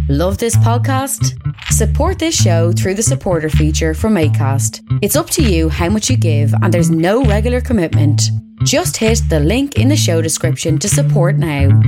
Love this podcast? Support this show through the supporter feature from Acast. It's up to you how much you give and there's no regular commitment. Just hit the link in the show description to support now.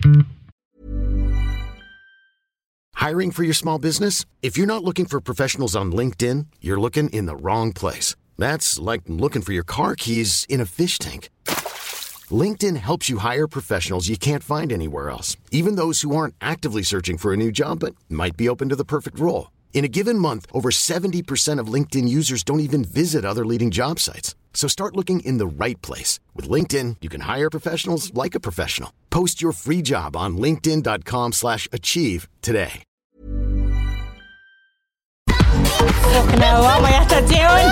Hiring for your small business? If you're not looking for professionals on LinkedIn, you're looking in the wrong place. That's like looking for your car keys in a fish tank. LinkedIn helps you hire professionals you can't find anywhere else, even those who aren't actively searching for a new job but might be open to the perfect role. In a given month, over 70% of LinkedIn users don't even visit other leading job sites. So start looking in the right place. With LinkedIn, you can hire professionals like a professional. Post your free job on linkedin.com/achieve today. Fucking hell, what am I after doing?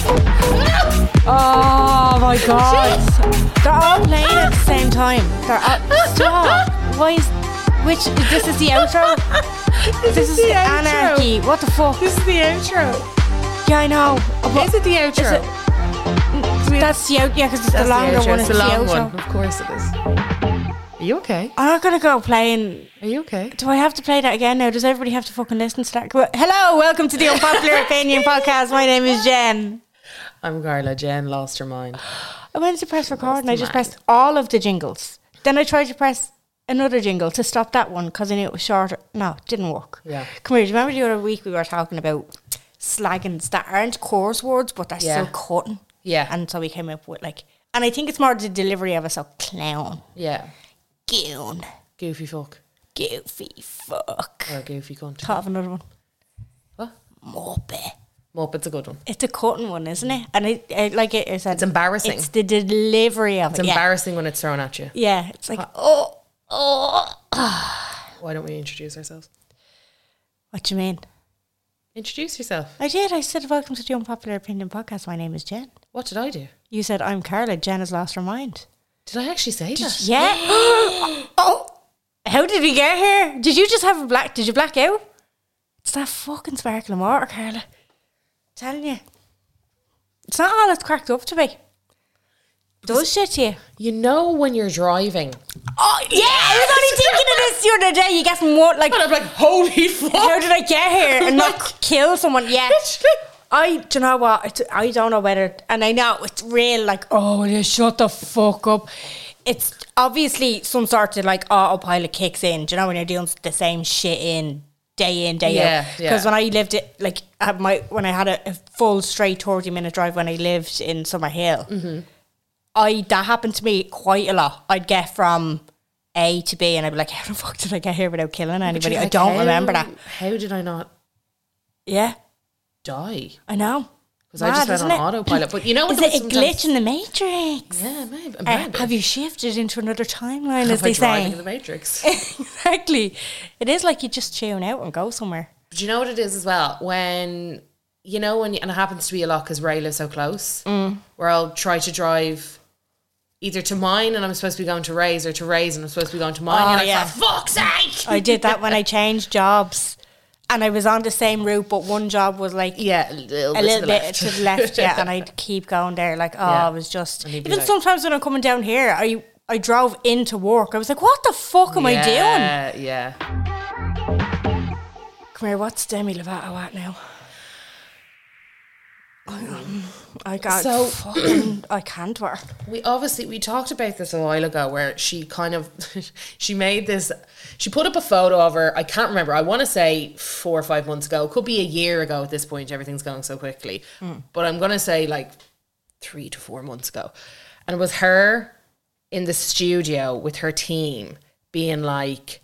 Oh my god. They're all playing at the same time. Stop. Why is... This is the outro? This is the anarchy. Outro. What the fuck? This is the outro. Yeah, I know. Is it the outro? That's the outro. Yeah, because it's the longer one. It's the long outro. One. Of course it is. Are you okay? I'm not going to go playing. Are you okay? Do I have to play that again now? Does everybody have to fucking listen to that? Hello, welcome to the Unpopular Opinion Podcast. My name is Jen. I'm Carla. Jen lost her mind. I went to press record and I just pressed all of the jingles. Then I tried to press another jingle to stop that one because I knew it was shorter. No, it didn't work. Yeah. Come here, do you remember the other week we were talking about slagons that aren't coarse words but they're still cutting? Yeah. And so we came up with like, and I think it's more the delivery of it, so clown. Yeah. Goon. Goofy fuck. Goofy fuck. Or a goofy cunt. Thought of another one. What? Muppet. Muppet's a good one. It's a cutting one, isn't it? And I like it. It's embarrassing. It's the delivery of it. It's embarrassing when it's thrown at you. Yeah. It's like, Why don't we introduce ourselves? What do you mean? Introduce yourself. I did. I said, welcome to the Unpopular Opinion Podcast. My name is Jen. What did I do? You said, I'm Carla. Jen has lost her mind. Did I actually say that? Yeah. Oh, how did we get here? Did you just have did you black out? It's that fucking sparkling water, Carla. I'm telling you. It's not all it's cracked up to be. It does shit to you. You know when you're driving. Oh, yeah. I was only thinking of this the other day. You get more like... And I'm like, holy fuck. How did I get here and not kill someone? Yeah. Do you know what? I don't know whether, and I know it's real, like, oh, will you shut the fuck up? It's obviously some sort of like autopilot kicks in. Do you know when you're doing the same shit in, day out? Because when I lived it, like, when I had a full straight 30-minute drive when I lived in Summerhill, that happened to me quite a lot. I'd get from A to B and I'd be like, how the fuck did I get here without killing anybody? I don't remember that. How did I not? Yeah. Die. I know. Because I just went on autopilot. But you know, is it a glitch in the Matrix? Yeah, maybe. Have you shifted into another timeline, as they say? Driving in the Matrix. Exactly. It is like you just tune out and go somewhere. But you know what it is as well? When, and it happens to be a lot because Ray lives so close, where I'll try to drive either to mine and I'm supposed to be going to Ray's, or to Ray's and I'm supposed to be going to mine. Oh, yeah. For fuck's sake! I did that when I changed jobs. And I was on the same route, but one job was like a little bit to the left, yeah. And I'd keep going there, like, I was just. Even like, sometimes when I'm coming down here, I drove into work. I was like, what the fuck am I doing? Yeah. Come here, what's Demi Lovato at now? I can't work. We talked about this a while ago where she made this, she put up a photo of her, I can't remember, I want to say 4 or 5 months ago, could be a year ago at this point, everything's going so quickly, but I'm going to say like 3 to 4 months ago, and it was her in the studio with her team being like,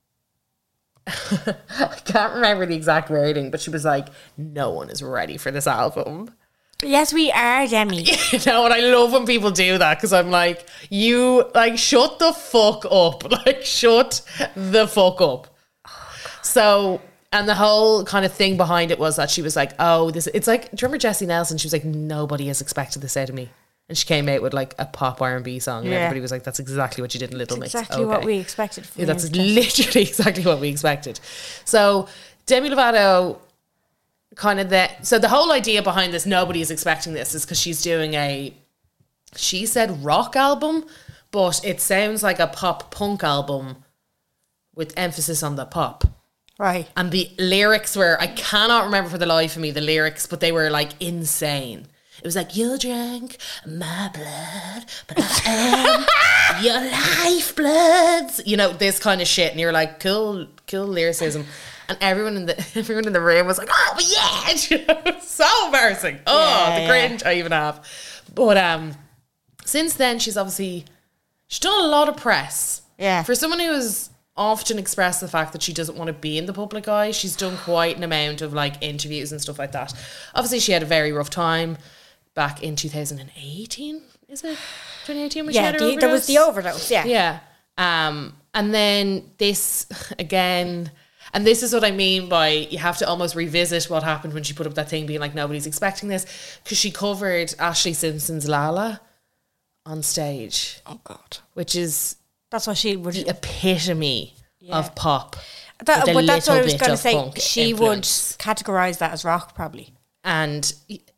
I can't remember the exact wording, but she was like, no one is ready for this album. Yes, we are, Demi. You know, and I love when people do that because I'm like, shut the fuck up. Like, shut the fuck up. Oh, so, and the whole kind of thing behind it was that she was like, it's like, do you remember Jessie Nelson? She was like, nobody has expected this out of me. And she came out with like a pop R&B song and everybody was like, that's exactly what you did in Little Mix. Exactly what we expected from that's literally exactly what we expected. So Demi Lovato so the whole idea behind this, nobody is expecting this, is because she's doing she said rock album, but it sounds like a pop punk album with emphasis on the pop. Right. And the lyrics were, I cannot remember for the life of me the lyrics, but they were like insane. It was like, you drank my blood, but I am your lifeblood. You know, this kind of shit. And you're like, cool lyricism. And everyone in the room was like, oh yeah. You know, so embarrassing. Oh, the cringe I even have. But since then, she's done a lot of press. Yeah. For someone who has often expressed the fact that she doesn't want to be in the public eye, she's done quite an amount of like interviews and stuff like that. Obviously, she had a very rough time back in 2018. Is it 2018 when she had her overdose? There was the overdose. Yeah. Yeah. And then this again, and this is what I mean by you have to almost revisit what happened when she put up that thing being like, nobody's expecting this, because she covered Ashlee Simpson's Lala on stage. Oh God. Which is that's what she would, the epitome of pop. But that's what I was going to say. She influence. would categorize that as rock, probably. And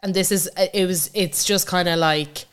it's just kind of like,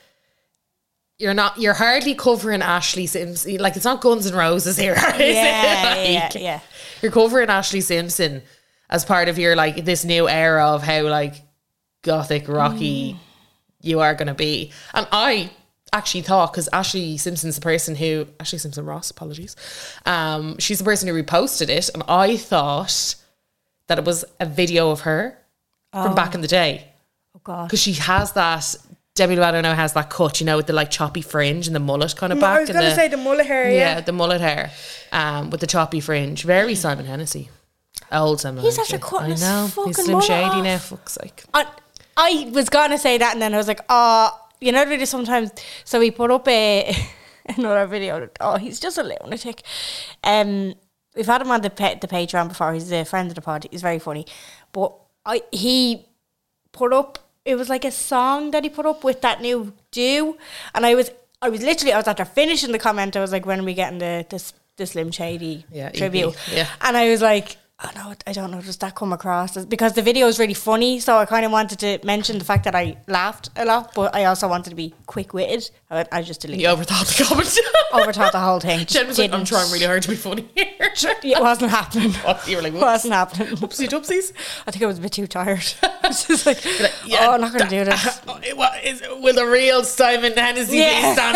you're hardly covering Ashlee Simpson. Like, it's not Guns N' Roses here. Yeah. You're covering Ashlee Simpson as part of your, like, this new era of how, like, gothic, rocky you are going to be. And I actually thought, because Ashlee Simpson's the person who, Ashlee Simpson Ross, apologies. She's the person who reposted it. And I thought that it was a video of her from back in the day. Oh, God. Because she has that, Demi Lovato now has that cut, you know, with the like choppy fringe and the mullet kind of back. I was going to say the mullet hair, yeah. The mullet hair with the choppy fringe. Very Simon Hennessy. Old Simon He's Hennessy. after cutting his I know. fucking He's Slim mullet Shady off. now, fuck's sake. I was going to say that, and then I was like, you know, really sometimes. So we put up another video. Oh, he's just a lunatic. We've had him on the Patreon before. He's a friend of the pod. He's very funny. But he put up, it was like a song that he put up with that new Do, and I was after finishing the comment, I was like, when are we getting the Slim Shady tribute? EP, yeah. And I was like, oh no, I don't know, does that come across? Because the video is really funny, so I kind of wanted to mention the fact that I laughed a lot, but I also wanted to be quick-witted. I just deleted You overthought the comment. overthought the whole thing. Jen was like, I'm trying really hard to be funny here. It wasn't happening. You were like, It wasn't happening. Whoopsie dupsies. I think I was a bit too tired. It's just like, I'm not going to do this. Will the real Simon Hennessy please stand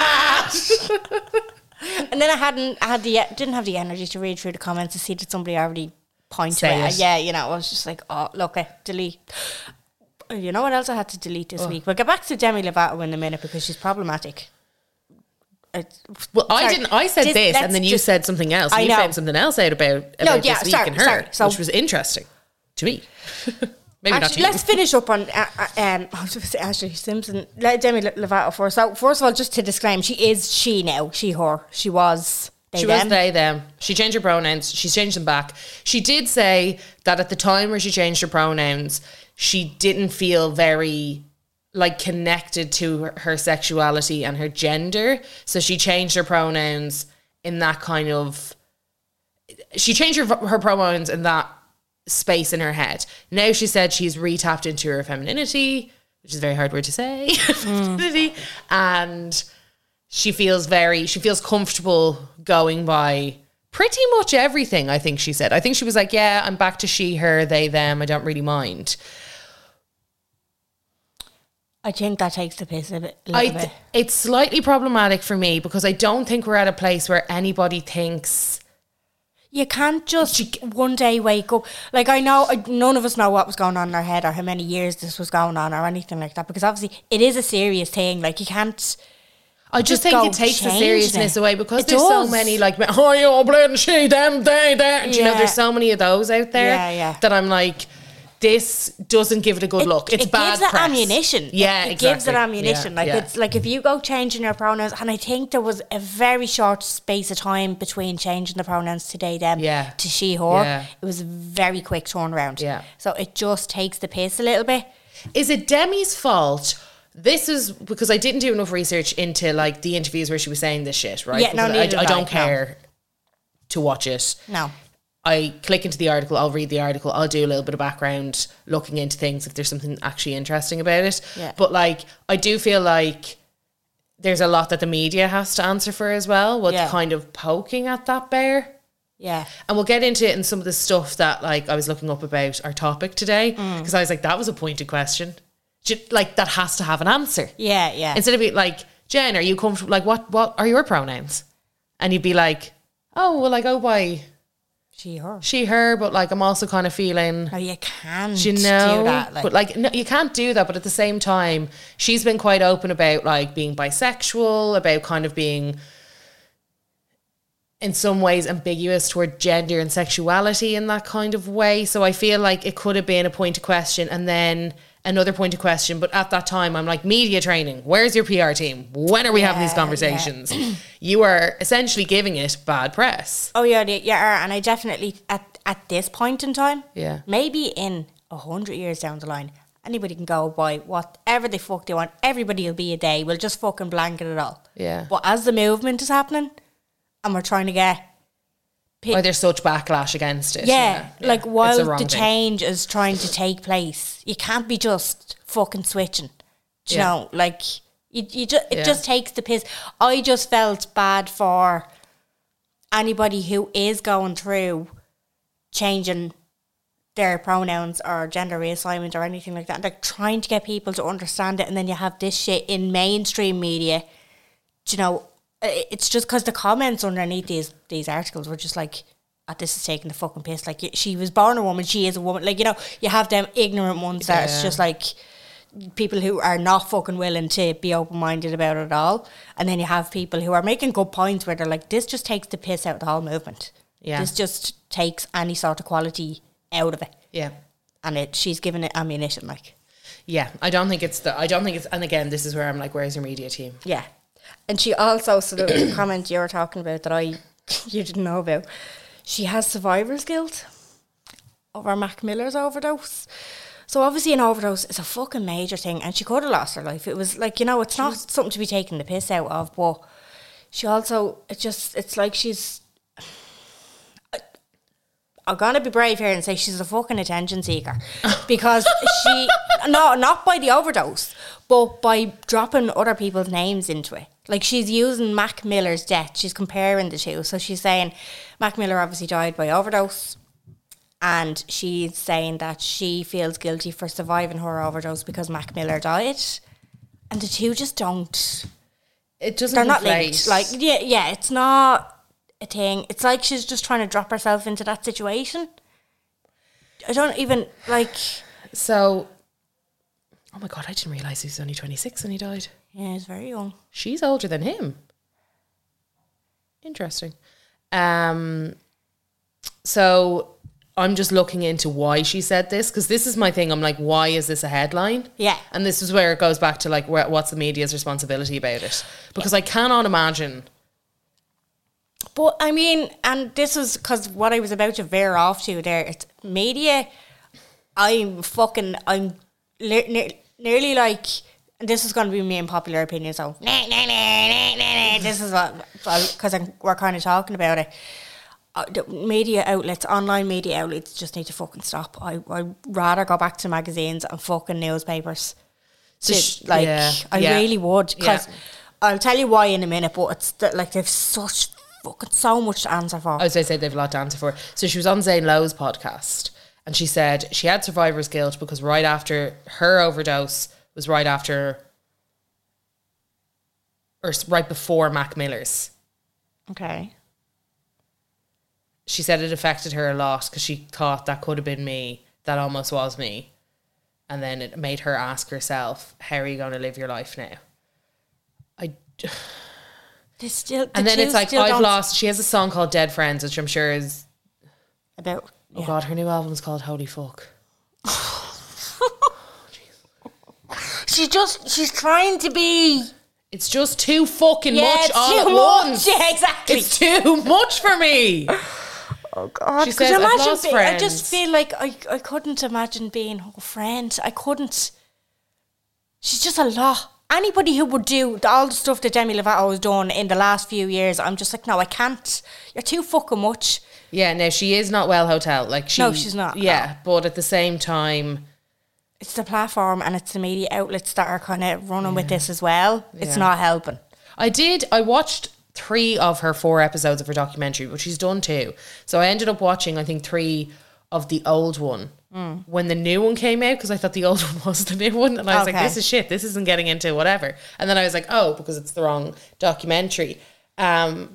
up? And then I didn't have the energy to read through the comments to see that somebody already pointed Say it. it. Yeah, you know, I was just like, oh, look, delete. You know what else I had to delete this week? We'll get back to Demi Lovato in a minute because she's problematic. Well, I said this and then you said something else. You found something else out about this week and her, which was interesting to me. Maybe actually, not to you. let's finish up on I was going to say Ashlee Simpson. Let Demi Lovato first. So first of all, just to disclaim, she was, they, them. She changed her pronouns. She's changed them back. She did say that at the time where she changed her pronouns, she didn't feel very like connected to her sexuality and her gender. So she changed her pronouns in that kind of, she changed her pronouns in that space in her head. Now she said she's re-tapped into her femininity, which is a very hard word to say, femininity, and she feels comfortable going by pretty much everything. I think she said. I think she was like, yeah, I'm back to she, her, they, them. I don't really mind. I think that takes the piss a little bit. It's slightly problematic for me because I don't think we're at a place where anybody thinks. You can't just one day wake up. Like, I know none of us know what was going on in our head or how many years this was going on or anything like that, because obviously it is a serious thing. Like, you can't. I just think it takes the seriousness away because there's so many like, oh, you're bleeding she, them, they, there. You know, there's so many of those out there that I'm like, this doesn't give it a good look. It's bad press. It gives it ammunition. Yeah, it gives it ammunition. It's like if you go changing your pronouns, and I think there was a very short space of time between changing the pronouns to they, them to she, her. It was a very quick turnaround. Yeah. So it just takes the piss a little bit. Is it Demi's fault? This is because I didn't do enough research into like the interviews where she was saying this shit, right? Yeah, I don't care to watch it. No. I click into the article, I'll read the article, I'll do a little bit of background looking into things if there's something actually interesting about it. Yeah. But like, I do feel like there's a lot that the media has to answer for as well, with kind of poking at that bear. Yeah. And we'll get into it in some of the stuff that like I was looking up about our topic today, because I was like, that was a pointed question. Like that has to have an answer. Yeah, yeah. Instead of being like, Jen, are you comfortable? Like, what are your pronouns? And you'd be like, oh, well, I go by she, her, but like I'm also kind of feeling. No, you can't do do that. Like. But like, no, you can't do that. But at the same time, she's been quite open about like being bisexual, about kind of being in some ways ambiguous toward gender and sexuality in that kind of way. So I feel like it could have been a point of question and then another point of question. But at that time, I'm like, media training, where's your PR team? When are we having these conversations? Yeah. You are essentially giving it bad press. Oh yeah, yeah. And I definitely, at this point in time, maybe in 100 years down the line, anybody can go by whatever the fuck they want. Everybody will be a day. We'll just fucking blanket it all. Yeah. But as the movement is happening, and we're trying to get... Why there's such backlash against it. Yeah, like while the thing. change is trying to take place, you can't be just fucking switching. Do you know? Like, it just takes the piss. I just felt bad for anybody who is going through changing their pronouns or gender reassignment or anything like that. Like, trying to get people to understand it, and then you have this shit in mainstream media. Do you know? It's just because the comments underneath these articles were just like, oh, this is taking the fucking piss. Like, she was born a woman, she is a woman. Like, you know, you have them ignorant ones that it's just like people who are not fucking willing to be open-minded about it at all. And then you have people who are making good points where they're like, this just takes the piss out of the whole movement. Yeah. This just takes any sort of quality out of it. Yeah. And she's given it ammunition, like. Yeah, I don't think it's, and again, this is where I'm like, where's your media team? Yeah. And she also, so the comment you were talking about that you didn't know about, she has survivor's guilt over Mac Miller's overdose. So obviously an overdose is a fucking major thing, and she could have lost her life. It was like, you know, it's not something to be taken the piss out of, but she also, it's like she's... I'm going to be brave here and say she's a fucking attention seeker. Because she... No, not by the overdose, but by dropping other people's names into it. Like, she's using Mac Miller's death. She's comparing the two. So she's saying Mac Miller obviously died by overdose, and she's saying that she feels guilty for surviving her overdose because Mac Miller died. And the two just don't... It doesn't They're not linked. Like, yeah, it's not a thing. It's like she's just trying to drop herself into that situation. I don't even, like... So... Oh my God, I didn't realise he was only 26 when he died. Yeah, he's very young. She's older than him. Interesting. So I'm just looking into why she said this, because this is my thing. I'm like, why is this a headline? Yeah. And this is where it goes back to like, what's the media's responsibility about it? Because I cannot imagine. But I mean, and this is because what I was about to veer off to there, it's media. I'm nearly like, and this is going to be me in popular opinion, so this is what, because we're kind of talking about it. The media outlets, online media outlets, just need to fucking stop. I'd rather go back to magazines and fucking newspapers. I really would, because I'll tell you why in a minute, but it's like they've so much to answer for. As I say, they've a lot to answer for. So she was on Zane Lowe's podcast, and she said she had survivor's guilt because right after her overdose was right before Mac Miller's. Okay. She said it affected her a lot because she thought that could have been me. That almost was me. And then it made her ask herself, how are you going to live your life now? And then it's like, I've lost... She has a song called Dead Friends, which I'm sure is... About... Oh God, her new album's called Holy Fuck. She's trying to be... It's just too fucking much all at once. Yeah, exactly. It's too much for me. Oh God. She says, I've lost friends. I just feel like I couldn't imagine being her friend. I couldn't. She's just a lot. Anybody who would do all the stuff that Demi Lovato has done in the last few years, I'm just like, no, I can't. You're too fucking much. Yeah, no, she is not Well Hotel. No, she's not. Yeah, but at the same time... It's the platform and it's the media outlets that are kind of running with this as well. It's not helping. I watched 3 of her 4 episodes of her documentary, but she's done 2. So I ended up watching, I think, 3 of the old one when the new one came out, because I thought the old one was the new one, and I was like, this is shit, this isn't getting into whatever. And then I was like, oh, because it's the wrong documentary. It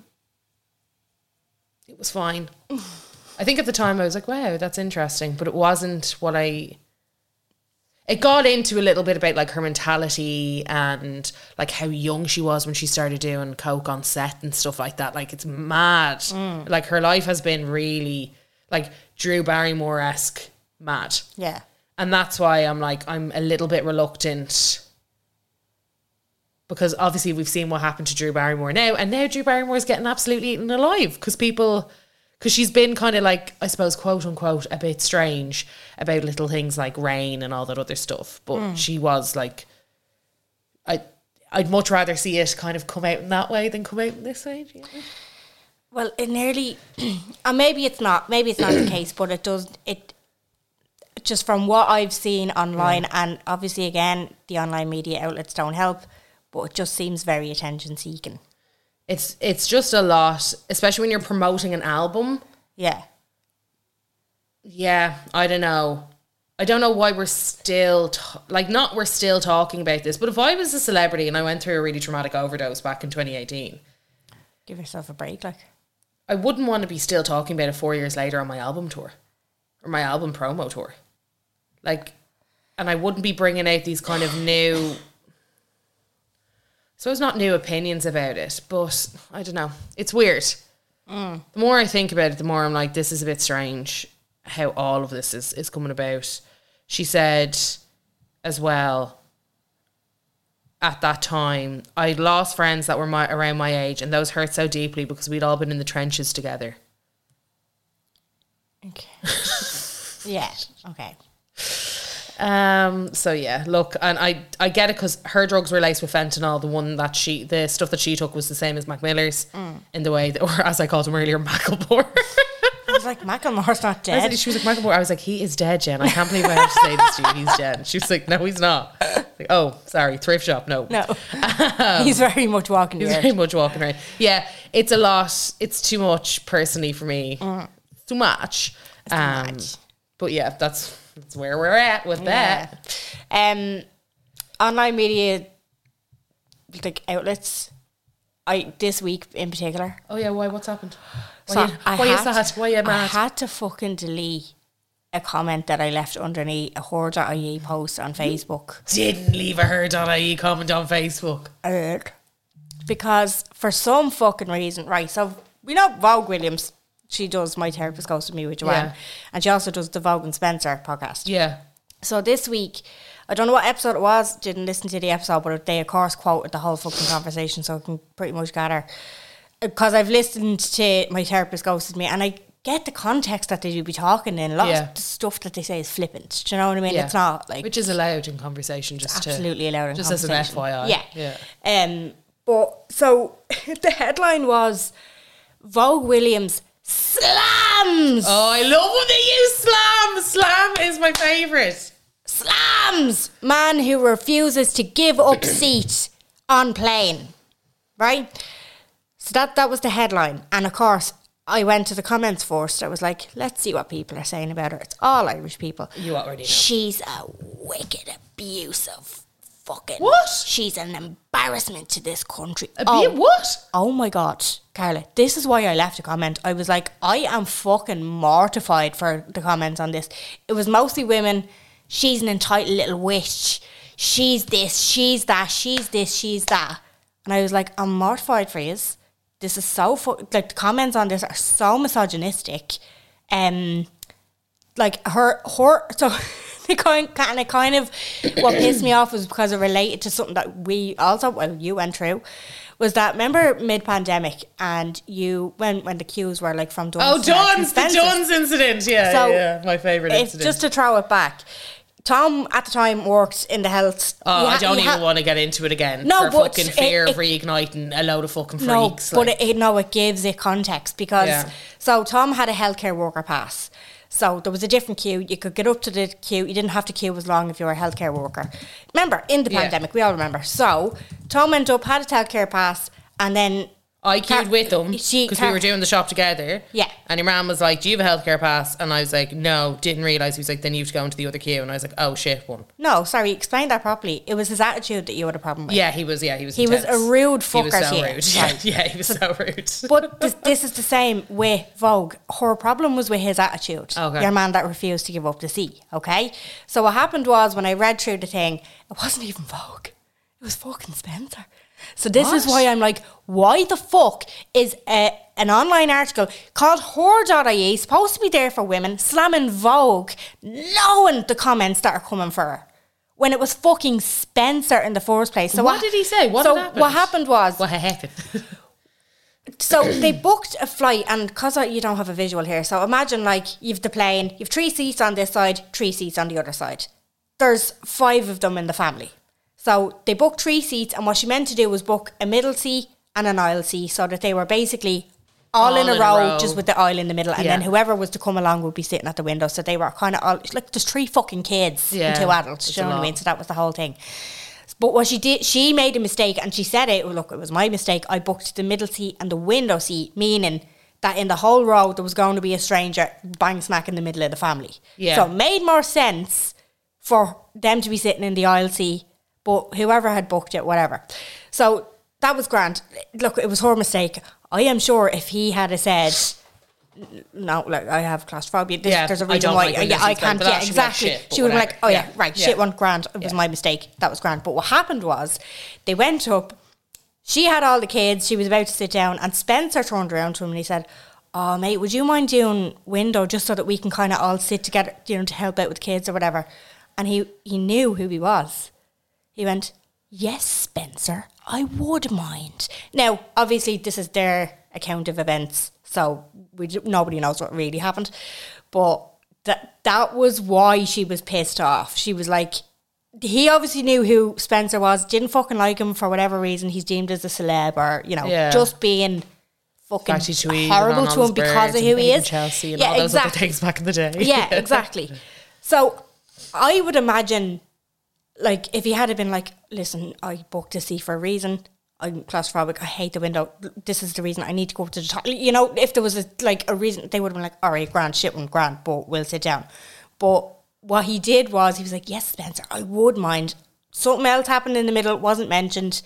was fine. I think at the time I was like, wow, that's interesting, but it wasn't what it got into a little bit about like her mentality and like how young she was when she started doing coke on set and stuff like that. Like, it's mad. Like, her life has been really like Drew Barrymore-esque mad. Yeah. And that's why I'm a little bit reluctant, because obviously we've seen what happened to Drew Barrymore now, and now Drew Barrymore is getting absolutely eaten alive because she's been kind of like, I suppose, quote unquote, a bit strange about little things like Rain and all that other stuff. But she was like, I'd much rather see it kind of come out in that way than come out in this way. You know? Well, it nearly, and maybe it's not the case, but it just from what I've seen online, and obviously again, the online media outlets don't help, but it just seems very attention seeking. It's just a lot, especially when you're promoting an album. Yeah. Yeah, I don't know. I don't know why we're still, we're still talking about this, but if I was a celebrity and I went through a really traumatic overdose back in 2018... Give yourself a break, like. I wouldn't want to be still talking about it 4 years later on my album tour. Or my album promo tour. Like, and I wouldn't be bringing out these kind of new... So it's not new opinions about it, but I don't know. It's weird. The more I think about it, the more I'm like, this is a bit strange how all of this is coming about. She said as well, at that time, I'd lost friends that were around my age, and those hurt so deeply because we'd all been in the trenches together. Okay. Yeah, okay. So yeah, look, and I get it, because her drugs were laced with fentanyl. The stuff that she took was the same as Mac Miller's, in the way that, or as I called him earlier, Macklemore. I was like, Macklemore's not dead. She was like, Macklemore. I was like, he is dead, Jen. I can't believe I have to say this to you. He's dead. She was like, no, he's not. Like, oh, sorry, thrift shop. No. He's very much walking around. He's very much walking around. Yeah, it's a lot. It's too much personally for me. It's too much. It's too much. But yeah, that's where we're at with that. Online media, like outlets, this week in particular. Oh yeah, why? What's happened? Why is that? Why are you mad? I had to fucking delete a comment that I left underneath a Her.ie post on Facebook. Didn't leave a Her.ie comment on Facebook. Because for some fucking reason, right, so we know Vogue Williams, she does My Therapist Ghosted Me with Joanne, and she also does the Vogue and Spencer podcast. Yeah. So this week, I don't know what episode it was, didn't listen to the episode, but they of course quoted the whole fucking conversation, so I can pretty much gather. Because I've listened to My Therapist Ghosted Me, and I get the context that they do be talking in. A lot of the stuff that they say is flippant. Do you know what I mean? Yeah. It's not like... Which is allowed in conversation, absolutely allowed in just conversation. Just as an FYI. Yeah. But, so, the headline was, Vogue Williams slams! Oh, I love when they use slam! Slam is my favourite. Slams! Man who refuses to give up seat on plane. Right? So that was the headline. And of course, I went to the comments first. I was like, let's see what people are saying about her. It's all Irish people. You already know. She's a wicked, abusive fucking... What? She's an embarrassment to this country. What? Oh my God, Carla, this is why I left a comment. I was like, I am fucking mortified for the comments on this. It was mostly women. She's an entitled little witch. She's this, she's that, she's this, she's that. And I was like, I'm mortified for you. This is so... like, the comments on this are so misogynistic. Like, her... So, the kind of... What pissed me off was because it related to something that we also... Well, you went through. Was that... Remember mid-pandemic, and you... When the queues were, like, from Duns... Oh, Duns! The Duns incident! Yeah, so yeah. My favourite incident. Just to throw it back... Tom, at the time, worked in the health... Oh, I don't even want to get into it again. No, for fucking fear of reigniting a load of fucking freaks. No, but it gives it context because... Yeah. So, Tom had a healthcare worker pass. So, there was a different queue. You could get up to the queue. You didn't have to queue as long if you were a healthcare worker. Remember, in the pandemic, we all remember. So, Tom went up, had a healthcare pass, and then... I queued with them because we were doing the shop together. Yeah. And Imran was like, do you have a healthcare pass? And I was like, no, didn't realise. He was like, then you have to go into the other queue. And I was like, oh shit, one. No, sorry, explain that properly. It was his attitude that you had a problem with. Yeah, he was He was a rude fucker. He was so rude. Right. Yeah, he was so rude. But this is the same with Vogue. Her problem was with his attitude. Okay. Your man that refused to give up the seat, okay? So what happened was, when I read through the thing, it wasn't even Vogue. It was fucking Spencer. So this is why I'm like, why the fuck is an online article called whore.ie, supposed to be there for women, slamming Vogue, knowing the comments that are coming for her, when it was fucking Spencer in the first place. So what did he say? What happened? What happened was... What happened? So they booked a flight, and because you don't have a visual here, so imagine like you've the plane, you've 3 seats on this side, 3 seats on the other side. There's 5 of them in the family. So they booked 3 seats, and what she meant to do was book a middle seat and an aisle seat, so that they were basically all in a row, just with the aisle in the middle, and then whoever was to come along would be sitting at the window. So they were kind of all like, there's 3 fucking kids and 2 adults. Do you know what I mean? So that was the whole thing. But what she did, she made a mistake, and she said it. Look, it was my mistake. I booked the middle seat and the window seat, meaning that in the whole row there was going to be a stranger bang smack in the middle of the family. Yeah. So it made more sense for them to be sitting in the aisle seat. But whoever had booked it, whatever. So that was grand. Look, it was her mistake. I am sure if he had said, no, like, I have claustrophobia, there's a reason why I can't. Yeah, exactly. She would have been like, oh yeah, right, shit went grand. It was my mistake. That was grand. But what happened was, they went up, she had all the kids, she was about to sit down, and Spencer turned around to him and he said, oh mate, would you mind doing window just so that we can kind of all sit together, you know, to help out with kids or whatever? And he knew who he was. He went, yes, Spencer, I would mind. Now, obviously, this is their account of events, so nobody knows what really happened. But that was why she was pissed off. She was like, he obviously knew who Spencer was, didn't fucking like him for whatever reason. He's deemed as a celeb, or, you know, just being fucking horrible to him because of who he is. Chelsea and all those other things back in the day. Yeah, exactly. So I would imagine, like, if he had been like, listen, I booked a seat for a reason, I'm claustrophobic, I hate the window, this is the reason I need to go up to the top. You know, if there was a reason, they would have been like, all right, grand, shit one, grand, but we'll sit down. But what he did was, he was like, yes, Spencer, I would mind. Something else happened in the middle, wasn't mentioned,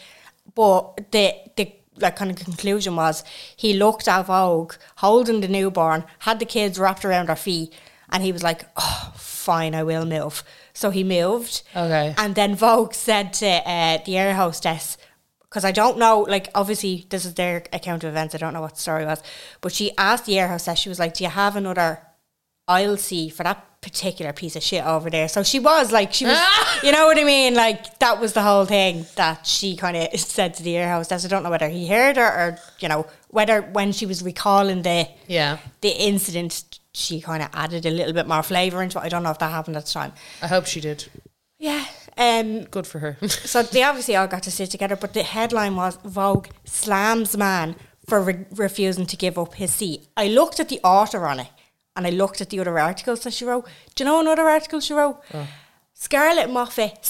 but the like kind of conclusion was, he looked at Vogue holding the newborn, had the kids wrapped around her feet, and he was like, oh, fine, I will move. So he moved. Okay. And then Vogue said to the air hostess, because I don't know, like, obviously this is their account of events, I don't know what the story was, but she asked the air hostess, she was like, do you have another aisle seat for that particular piece of shit over there? So she was, you know what I mean? Like, that was the whole thing that she kind of said to the air hostess. I don't know whether he heard her, or, you know, whether when she was recalling the incident, she kind of added a little bit more flavour into it. I don't know if that happened at the time. I hope she did. Yeah. Good for her. So they obviously all got to sit together, but the headline was, Vogue slams man for refusing to give up his seat. I looked at the author on it, and I looked at the other articles that she wrote. Do you know another article she wrote? Scarlett Moffat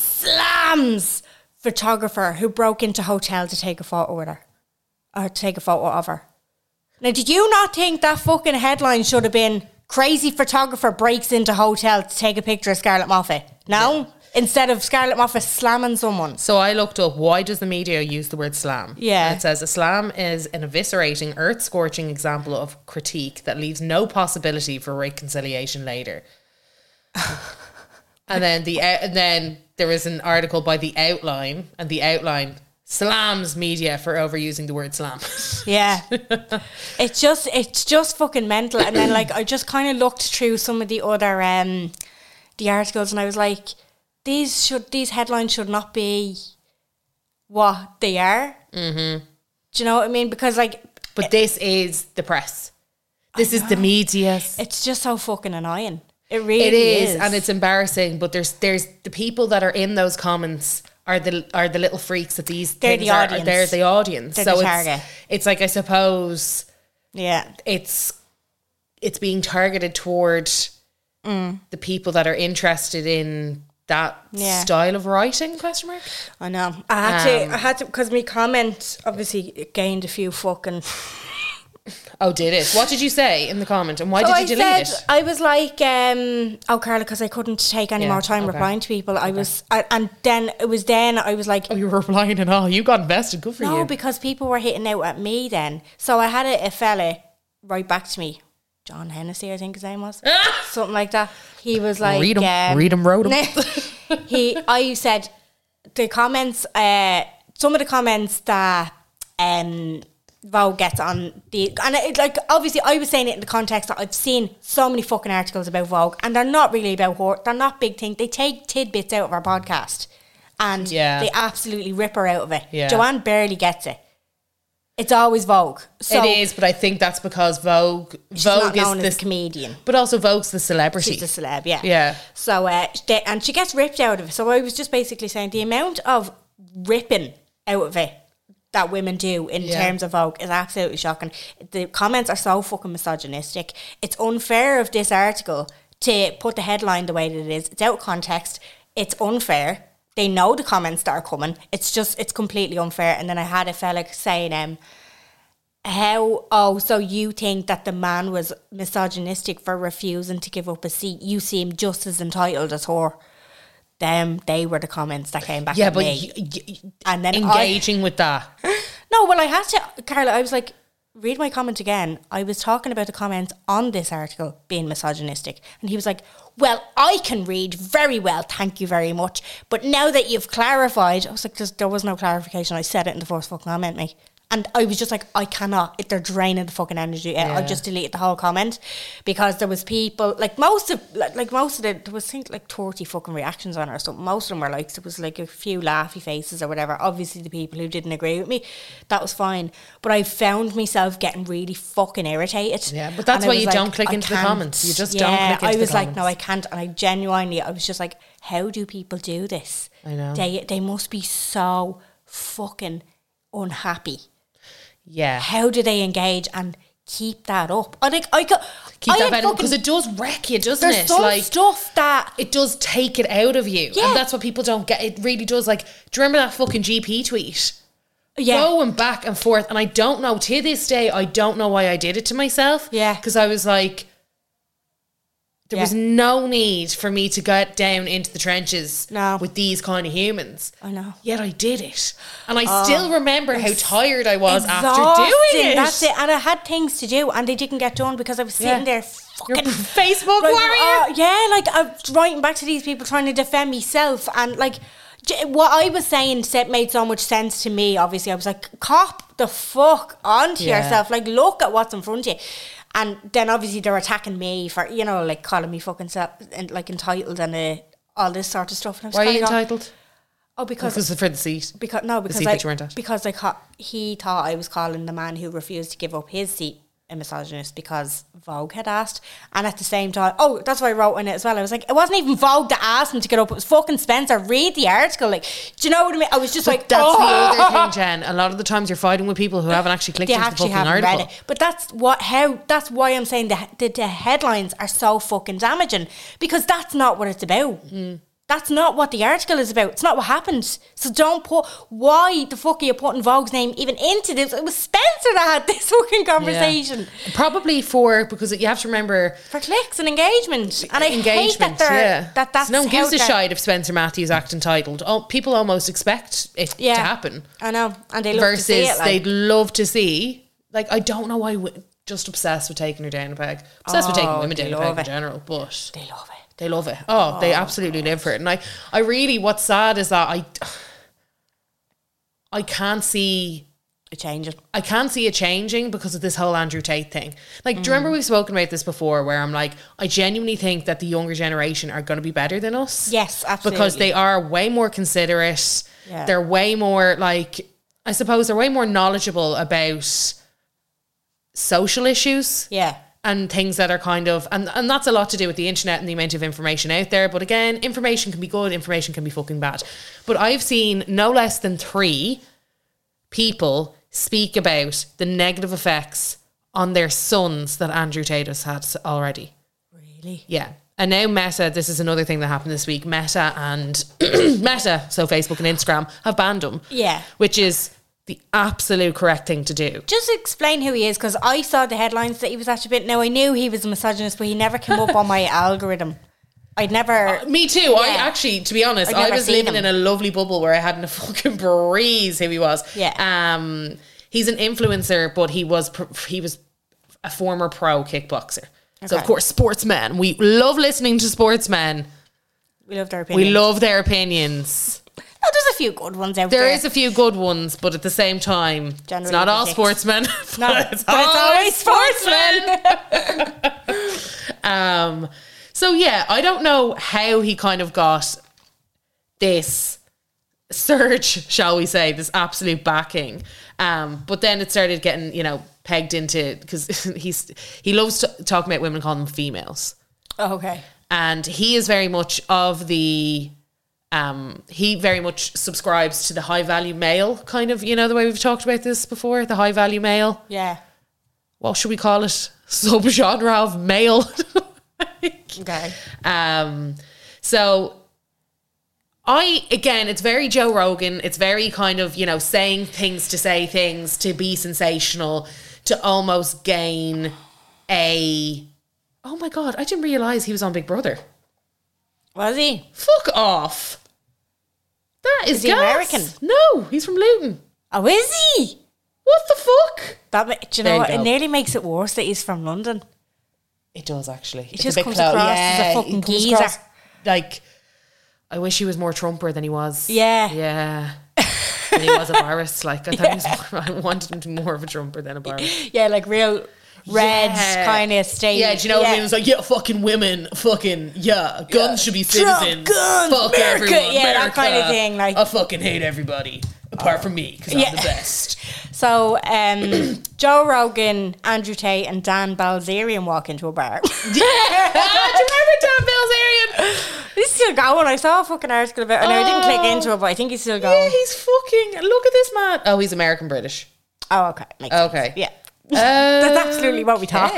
slams photographer who broke into hotel to take a photo with her, or take a photo of her. Now, did you not think that fucking headline should have been, crazy photographer breaks into hotel to take a picture of Scarlett Moffat? No? Yeah. Instead of Scarlett Moffat slamming someone. So I looked up, why does the media use the word slam? Yeah. And it says, a slam is an eviscerating, earth-scorching example of critique that leaves no possibility for reconciliation later. And then there was an article by The Outline, and The Outline slams media for overusing the word slam. Yeah. It's just fucking mental. And then, like, I just kind of looked through some of the other the articles, and I was like, these headlines should not be what they are. Mm-hmm. Do you know what I mean? Because, like, but this is the press. This is the media. It's just so fucking annoying. It really is, and it's embarrassing. But there's the people that are in those comments are the little freaks that these they're things the audience. They're the audience. They're so the target. It's like, I suppose, yeah, it's being targeted toward the people that are interested in that style of writing, question mark? I know. I had to, because my comment obviously gained a few fucking... Oh, did it? What did you say in the comment, and why did you delete it? I was like, oh, Carla, because I couldn't take any more time replying to people. I was, and then I was like, oh, you were replying and all. You got invested. Good for you. No, because people were hitting out at me then. So I had a fella write back to me, John Hennessy, I think his name was, something like that. He was like, read him, wrote him. I said the comments, some of the comments that Vogue gets on the, and like obviously I was saying it in the context that I've seen so many fucking articles about Vogue, and they're not really about horror. They're not big things. They take tidbits out of our podcast, and they absolutely rip her out of it. Joanne barely gets it. It's always Vogue. So it is, but I think that's because Vogue not is known as a comedian, but also Vogue's the celebrity. She's a celeb, yeah. Yeah. So and she gets ripped out of it. So I was just basically saying the amount of ripping out of it that women do in terms of Vogue is absolutely shocking. The comments are so fucking misogynistic. It's unfair of this article to put the headline the way that it is. It's out of context. It's unfair. They know the comments that are coming. It's completely unfair. And then I had a fella saying, so you think that the man was misogynistic for refusing to give up a seat? You seem just as entitled as her. They were the comments that came back at me. And then engaging with that. No, well, I had to, Carla, I was like, read my comment again. I was talking about the comments on this article being misogynistic. And he was like, well, I can read very well, thank you very much. But now that you've clarified, I was like, there was no clarification. I said it in the first fucking comment, mate. And I was just like, I cannot. They're draining the fucking energy. I just deleted the whole comment because there was people there was like 30 fucking reactions on it or something. Most of them were like, there was like a few laughy faces or whatever. Obviously the people who didn't agree with me, that was fine. But I found myself getting really fucking irritated. Yeah, but that's why you don't click into the comments. You just don't click into the comments. I was like, no, I can't. And I was just like, how do people do this? I know. They must be so fucking unhappy. Yeah. How do they engage and keep that up? Because it does wreck you, doesn't it? There's some stuff that it does take it out of you. Yeah. And that's what people don't get. It really does. Like, do you remember that fucking GP tweet? Yeah. Going back and forth. And I don't know, to this day, I don't know why I did it to myself. Yeah. Because I was like, there was no need for me to get down into the trenches with these kind of humans. I know. Yet I did it. And I still remember how tired I was after doing it. That's it. And I had things to do and they didn't get done because I was sitting there fucking... Your Facebook warrior? I was writing back to these people trying to defend myself, and like... What I was saying made so much sense to me. Obviously, I was like, cop the fuck onto yourself. Like, look at what's in front of you. And then obviously they're attacking me for, like calling me fucking like entitled and all this sort of stuff. And I was Why are you entitled? Because for the seat. Because he thought I was calling the man who refused to give up his seat a misogynist because Vogue had asked. And at the same time, that's what I wrote in it as well. I was like, it wasn't even Vogue that asked him to get up, it was fucking Spencer. Read the article. Like, do you know what I mean? I was just like, that's the other thing, Jen. A lot of the times you're fighting with people who haven't actually clicked into the fucking article. Read it. But that's why I'm saying the headlines are so fucking damaging, because that's not what it's about. That's not what the article is about. It's not what happened. So don't put... Why the fuck are you putting Vogue's name even into this? It was Spencer that had this fucking conversation. Yeah. Probably because you have to remember... For clicks and engagement. And I hate that that's... No one gives a shite if Spencer Matthews act entitled. people almost expect it to happen. I know. And they love to see it. Versus they'd love to see... Like, I don't know why just obsessed with taking her down a peg. Obsessed with taking women down a peg in general, but... They love it. They love it. They absolutely live for it. And I really, what's sad is that I can't see it changing. I can't see it changing because of this whole Andrew Tate thing. Like, do you remember we've spoken about this before, where I'm like, I genuinely think that the younger generation are going to be better than us. Yes, absolutely. Because they are way more considerate. Yeah. They're way more, like, I suppose they're way more knowledgeable about social issues. Yeah. And things that are kind of, and that's a lot to do with the internet and the amount of information out there. But again, information can be good, information can be fucking bad. But I've seen no less than 3 people speak about the negative effects on their sons that Andrew Tate has had already. Really? Yeah. And now Meta, this is another thing that happened this week. Meta and Meta, so Facebook and Instagram, have banned him. Yeah. Which is the absolute correct thing to do. Just explain who he is, because I saw the headlines that he was such a bit. Now, I knew he was a misogynist, but he never came up on my algorithm. I'd never... me too. I actually, to be honest, I was living in a lovely bubble where I hadn't a fucking breeze who he was. Yeah. He's an influencer, but he was a former pro kickboxer. Okay. So, of course, sportsmen. We love listening to sportsmen. We love their opinions. We love their opinions. Oh, there's a few good ones out there. There is a few good ones, but at the same time, Generally it's not all sportsmen. No, it's always sportsmen. So, yeah, I don't know how he kind of got this surge, shall we say, this absolute backing. But then it started getting, pegged into, because he loves talking about women, calling them females. Oh, okay. And he is very much of the, he very much subscribes to the high value male kind of, the way we've talked about this before, the high value male. Yeah. What should we call it? Subgenre of male. Okay. So it's very Joe Rogan. It's very kind of, saying things to say things, to be sensational, to almost gain oh my God, I didn't realise he was on Big Brother. Was he? Fuck off. That is he American? No, he's from Luton. Oh, is he? What the fuck? Do you know what? It nearly makes it worse that he's from London. It does, actually. It just comes across as a fucking geezer. Like, I wish he was more Trumper than he was. Yeah. Yeah. And he was a Boris. Like, I wanted him to be more of a Trumper than a Boris. Yeah, like real red kind of state. Yeah, do you know what I mean? It was like, fucking women, guns should be citizens. Guns, fuck America. everyone. Yeah, America. that kind of thing. Like, I fucking hate everybody. Apart from me, because I'm the best. So, Joe Rogan, Andrew Tate, and Dan Bilzerian walk into a bar. Do you remember Dan Bilzerian? He's still going. I saw a fucking article about it. I didn't click into it, but I think he's still going. Yeah, he's fucking... Look at this man. Oh, he's American-British. Oh, okay. Makes sense. Okay. Yeah. That's absolutely what we thought.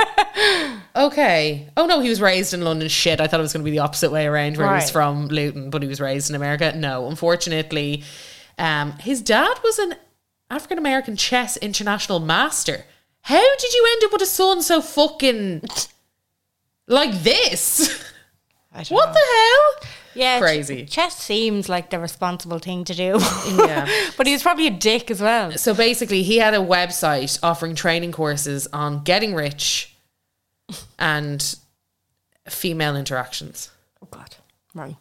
Okay. Oh, no, he was raised in London. Shit, I thought it was going to be the opposite way around, where he was from Luton, but he was raised in America. No, unfortunately... his dad was an African-American chess international master. How did you end up with a son so fucking like this? What the hell? Yeah, crazy. Chess seems like the responsible thing to do. Yeah. But he was probably a dick as well. So basically, he had a website offering training courses on getting rich and female interactions. Oh, God. Right.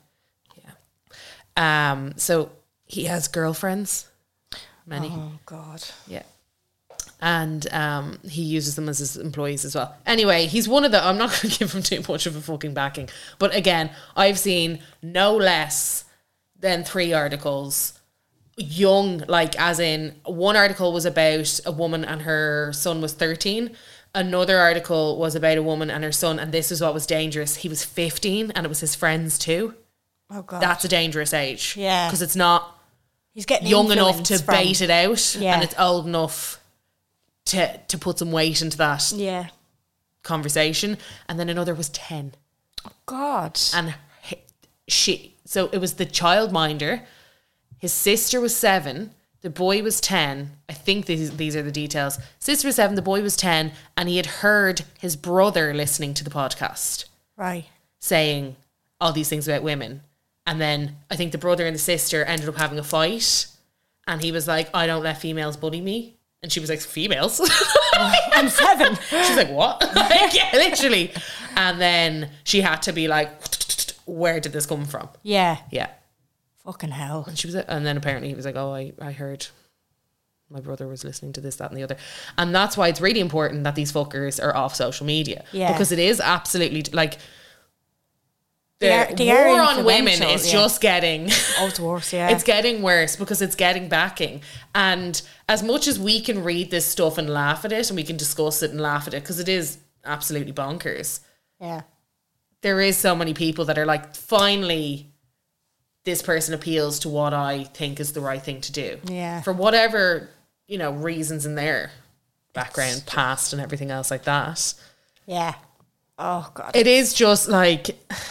Yeah. So he has girlfriends. Many. Oh, God. Yeah. And he uses them as his employees as well. Anyway, he's one of the... I'm not going to give him too much of a fucking backing. But again, I've seen no less than 3 articles. Young, like as in... One article was about a woman and her son was 13. Another article was about a woman and her son. And this is what was dangerous. He was 15 and it was his friends too. Oh, God. That's a dangerous age. Yeah. Because it's not... He's getting young enough to bait it out. Yeah. And it's old enough... To put some weight into that conversation. And then another was 10. Oh, God. And so it was the childminder. His sister was 7. The boy was 10. I think these are the details. Sister was 7, the boy was 10. And he had heard his brother listening to the podcast. Right. Saying all these things about women. And then I think the brother and the sister ended up having a fight. And he was like, I don't let females bully me. And she was like, females? I'm 7. She's like, what? Like, yeah, literally. And then she had to be like, where did this come from? Yeah. Yeah. Fucking hell. And she was, and then apparently he was like, oh, I heard my brother was listening to this, that, and the other. And that's why it's really important that these fuckers are off social media. Yeah. Because it is absolutely, like, the war on women is just getting... Oh, it's worse, yeah. It's getting worse because it's getting backing. And as much as we can read this stuff and laugh at it, and we can discuss it and laugh at it, because it is absolutely bonkers. Yeah. There is so many people that are like, finally, this person appeals to what I think is the right thing to do. Yeah. For whatever, reasons in their background, past and everything else like that. Yeah. Oh God. It is just like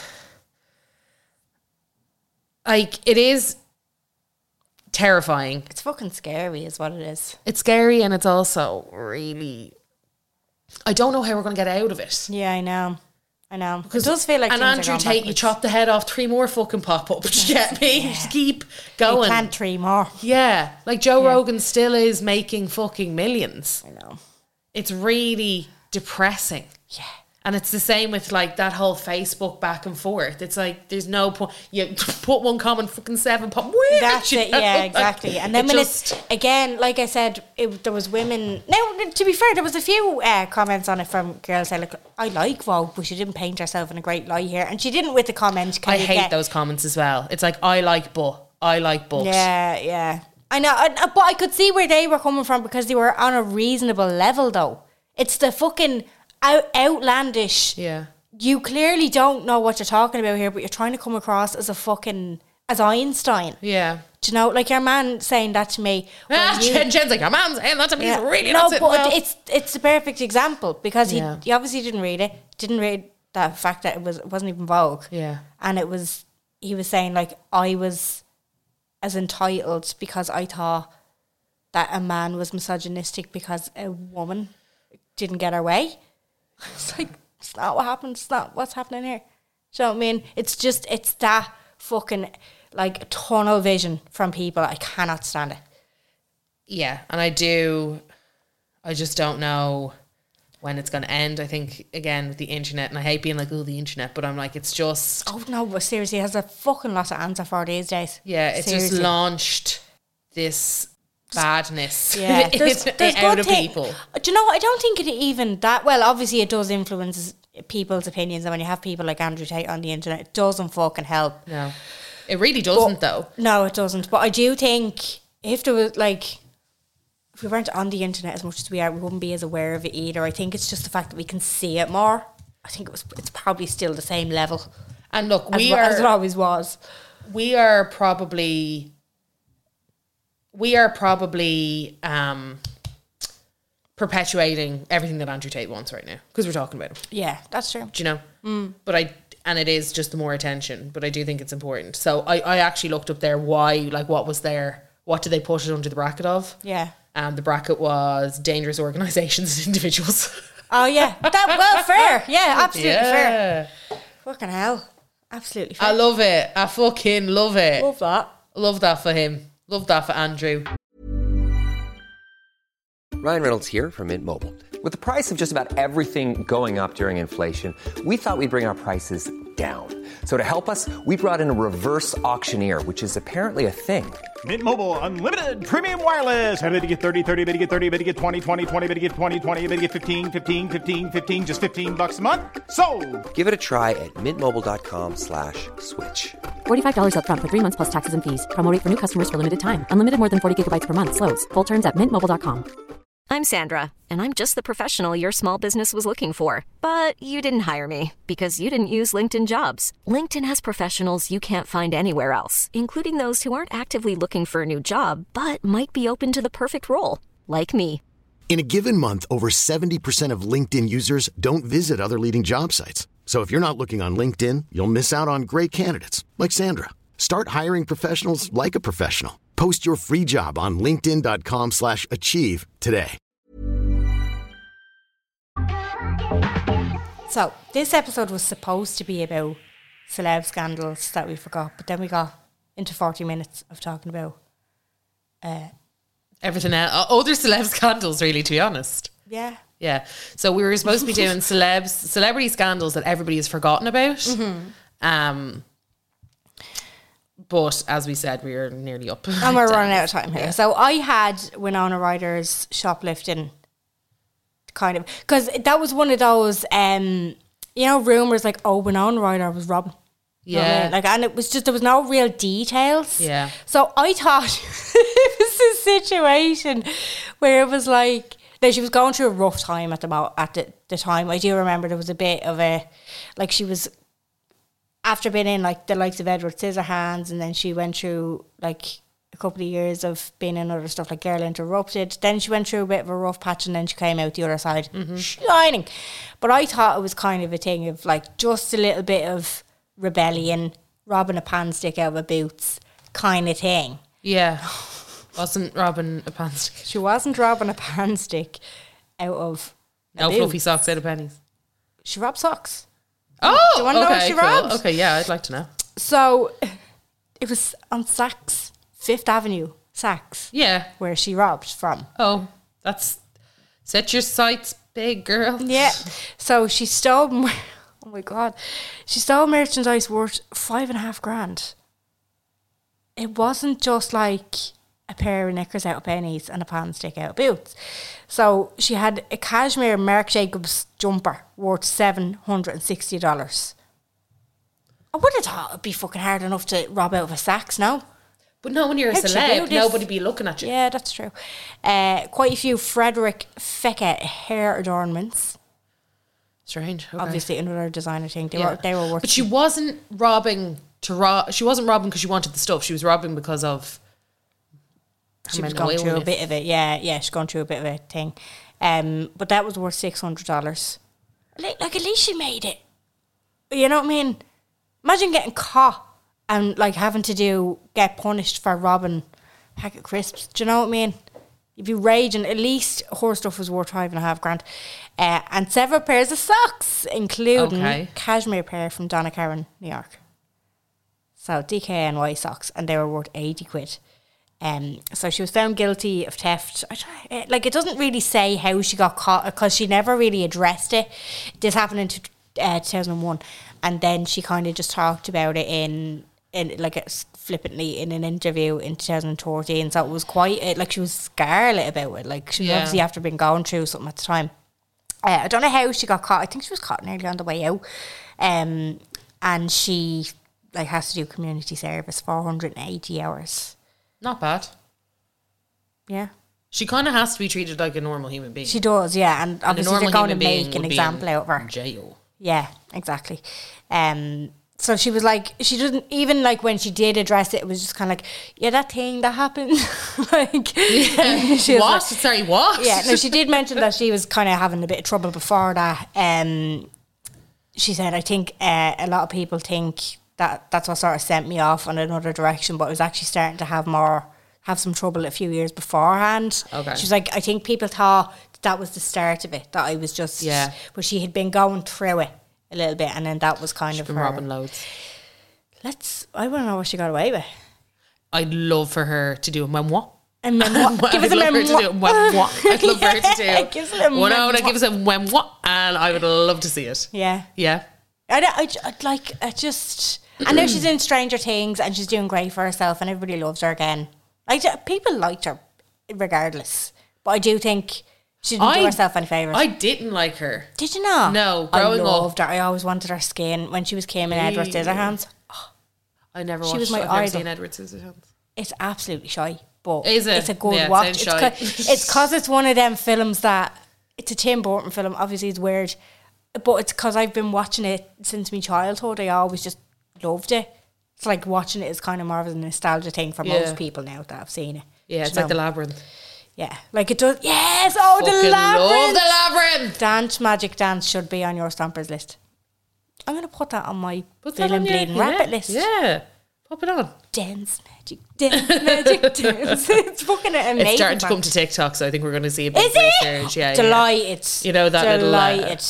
it is terrifying. It's fucking scary is what it is. It's scary, and it's also really, I don't know how we're going to get out of it. Yeah, I know. It does feel like and things Andrew are going Tate, you backwards. chopped the head off 3 more fucking pop-ups. You get me? Just keep going. You can't 3 more. Yeah. Like Joe Rogan still is making fucking millions. I know. It's really depressing. Yeah. And it's the same with like that whole Facebook back and forth. It's like there's no point. You put one comment, fucking 7 pop. That's it. Yeah, exactly. And then when it's again, like I said, there was women. Now, to be fair, there was a few comments on it from girls saying, "Look, I like Vogue, but she didn't paint herself in a great light here," and she didn't with the comment. I hate those comments as well. It's like I like but. Yeah. I know, but I could see where they were coming from because they were on a reasonable level, though. It's the fucking outlandish. Yeah. You clearly don't know what you're talking about here, but you're trying to come across as as Einstein. Yeah. Do you know, like your man saying that to me. Jen's like, your man's saying that to me. Yeah. Really no, not sitting but well. it's the perfect example because he obviously didn't read it. Didn't read the fact that it wasn't even Vogue. Yeah. And he was saying like I was as entitled because I thought that a man was misogynistic because a woman didn't get her way. It's like, it's not what happened. It's not what's happening here. Do you know what I mean? It's that fucking like tunnel vision from people. I cannot stand it. Yeah, and I just don't know when it's going to end. I think, again, with the internet, and I hate being like, oh, the internet, but I'm like, it's just... Oh, no, but seriously, it has a fucking lot to answer for these days. Yeah, it's seriously. just launched this badness yeah, there's out of people. Do you know what? I don't think it even that... Well, obviously, it does influence people's opinions, and when you have people like Andrew Tate on the internet, it doesn't fucking help. No. It really doesn't, though. No, it doesn't. But I do think if there was, like... If we weren't on the internet as much as we are, we wouldn't be as aware of it either. I think it's just the fact that we can see it more. I think it's probably still the same level. And look, as it always was. We are probably perpetuating everything that Andrew Tate wants right now because we're talking about him. Yeah, that's true. Do you know? But and it is just the more attention, but I do think it's important. So I actually looked up there why, like, what was there, what did they put it under the bracket of? Yeah. The bracket was dangerous organisations and individuals. Oh, yeah. Fair. Yeah, absolutely fair. Fucking hell. Absolutely fair. I love it. I fucking love it. Love that. Love that for him. Love that for Andrew. Ryan Reynolds here from Mint Mobile. With the price of just about everything going up during inflation, we thought we'd bring our prices down. So to help us, we brought in a reverse auctioneer, which is apparently a thing. Mint Mobile Unlimited Premium Wireless. How to get 30, 30, bit to get 30, bit to get 20, 20, 20, bit to get 20, 20, bit to get 15, 15, 15, 15, just $15 a month? Sold! Give it a try at mintmobile.com/switch. $45 up front for 3 months plus taxes and fees. Promo rate for new customers for limited time. Unlimited more than 40 gigabytes per month. Slows full terms at mintmobile.com. I'm Sandra, and I'm just the professional your small business was looking for. But you didn't hire me because you didn't use LinkedIn Jobs. LinkedIn has professionals you can't find anywhere else, including those who aren't actively looking for a new job, but might be open to the perfect role, like me. In a given month, over 70% of LinkedIn users don't visit other leading job sites. So if you're not looking on LinkedIn, you'll miss out on great candidates like Sandra. Start hiring professionals like a professional. Post your free job on linkedin.com/achieve today. So, this episode was supposed to be about celeb scandals that we forgot, but then we got into 40 minutes of talking about... Everything else. Other celeb scandals, really, to be honest. Yeah. Yeah. So we were supposed to be doing celebrity scandals that everybody has forgotten about. Mm-hmm. But as we said, we are nearly up. And we're running out of time here. Yeah. So I had Winona Ryder's shoplifting kind of... Because that was one of those, rumours like, oh, Winona Ryder was robbing. Yeah. You know what I mean? Like, and it was just, there was no real details. Yeah. So I thought it was a situation where it was like... Now, she was going through a rough time at the time. I do remember there was a bit of a... Like, she was... After being in, like, the likes of Edward Scissorhands, and then she went through, like, a couple of years of being in other stuff like Girl Interrupted. Then she went through a bit of a rough patch and then she came out the other side shining. But I thought it was kind of a thing of like just a little bit of rebellion, robbing a pan stick out of her boots kind of thing. Yeah. Wasn't robbing a pan stick. She wasn't robbing a pan stick out of No fluffy socks out of pennies. She robbed socks. Oh, do you want to know what she robbed? Okay, yeah, I'd like to know. So it was on Saks, Fifth Avenue, Saks. Yeah. Where she robbed from. Oh, that's... Set your sights big, girl. Yeah. So she stole... Oh my God. She stole merchandise worth $5,500. It wasn't just like a pair of knickers out of pennies and a pan stick out of boots. So she had a cashmere Marc Jacobs jumper worth $760. I would have thought it'd be fucking hard enough to rob out of a Saks, no? But no, when you're a How'd you do celeb, this? nobody be looking at you. Yeah, that's true. Quite a few Frederick Fecke hair adornments. Strange. Okay. Obviously, another designer thing. They were worth. But she wasn't robbing to rob. She wasn't robbing because she wanted the stuff. She was robbing because of. She was going through a bit of it. Yeah, she's going through a bit of a thing. But that was worth $600. Like at least she made it. You know what I mean? Imagine getting caught and like having to get punished for robbing a pack of crisps. Do you know what I mean? You'd be raging. At least her stuff was worth $5,500. And several pairs of socks, including cashmere pair from Donna Karan, New York. So DKNY socks, and they were worth 80 quid. So she was found guilty of theft. Like, it doesn't really say how she got caught because she never really addressed it. This happened in 2001, and then she kind of just talked about it in like flippantly in an interview in 2013. So it was quite like she was scarlet about it. Like she was obviously after been going through something at the time. I don't know how she got caught. I think she was caught nearly on the way out, and she like has to do community service 480 hours. Not bad. Yeah. She kind of has to be treated like a normal human being. She does, yeah. And obviously they're going to make an example out of her. Jail. Yeah, exactly. So she was like, she didn't, even like when she did address it, it was just kind of like, yeah, that thing that happened. Like, she was what? like, Sorry, what? Yeah, no, she did mention that she was kind of having a bit of trouble before that. She said, I think a lot of people think that's what sort of sent me off in another direction, but I was actually starting to have some trouble a few years beforehand. Okay. She was like, I think people thought that was the start of it, that I was just, but she had been going through it a little bit, and then that was kind She's of been her. robbing loads. I want to know what she got away with. I'd love for her to do a memoir. A memoir. Give us a memoir. I'd love for her to do. Give us a memoir. Give us a memoir, and I would love to see it. Yeah. Yeah. I'd like, and now she's in Stranger Things and she's doing great for herself and everybody loves her again. Like, people liked her regardless. But I do think she didn't do herself any favours. I didn't like her. Did you not? No, growing I loved up. her. I always wanted her skin. When she was Kim in Edward Scissorhands. I never watched. She was my I've never idol. seen Edward Scissorhands. It's absolutely shy. But Is it? It's a good Yeah, it watch. sounds It's because it's one of them films that, it's a Tim Burton film. Obviously it's weird. But it's because I've been watching it since my childhood. I always just loved it. It's like watching it is kind of more of a nostalgia thing for most people now that have seen it. Yeah, it's like The Labyrinth. Yeah, like it does. Yes, oh, Fucking The Labyrinth. love The Labyrinth. Dance, Magic Dance should be on your Stompers list. I'm going to put that on my Put that Bill and on your- Bleeding Rabbit list. Yeah, pop it on. Dance, Magic Dance. It's fucking amazing. It's starting to come to TikTok, so I think we're going to see a big Is it? resurge. Yeah, Delighted. You know that Delighted.